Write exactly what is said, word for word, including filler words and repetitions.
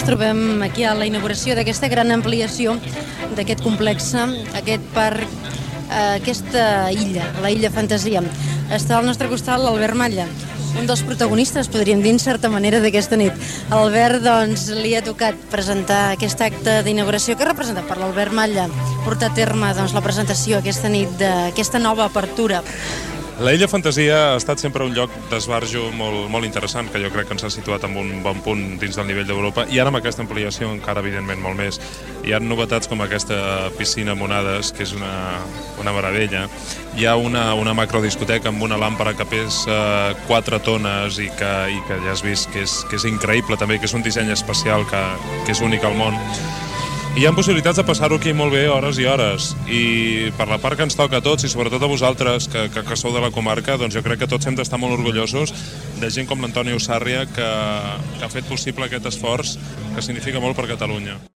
trobem aquí a la inauguració d'aquesta gran ampliació d'aquest complex, aquest parc, eh, aquesta illa, la illa Fantasia. Està al nostre costat l'Albert Malla, un dels protagonistes, podríem dir, en certa manera, d'aquesta nit. A l'Albert, doncs, li ha tocat presentar aquest acte d'inauguració. Què representa per l'Albert Malla portar a terme, doncs, la presentació aquesta nit d'aquesta nova apertura? La Illa Fantasia ha estat sempre un lloc d'esbarjo molt, molt interessant, que jo crec que ens ha situat en un bon punt dins del nivell d'Europa, i ara amb aquesta ampliació encara, evidentment, molt més. Hi ha novetats com aquesta piscina amb onades, que és una, una meravella. Hi ha una, una macrodiscoteca amb una làmpara que pesa quatre tones i que, i que ja has vist que és, que és increïble també, que és un disseny especial que, que és únic al món. I hi ha possibilitats de passar-ho aquí molt bé hores i hores, i per la part que ens toca a tots i sobretot a vosaltres que, que, que sou de la comarca, doncs jo crec que tots hem d'estar molt orgullosos de gent com l'Antoni Usàrria que, que ha fet possible aquest esforç que significa molt per Catalunya.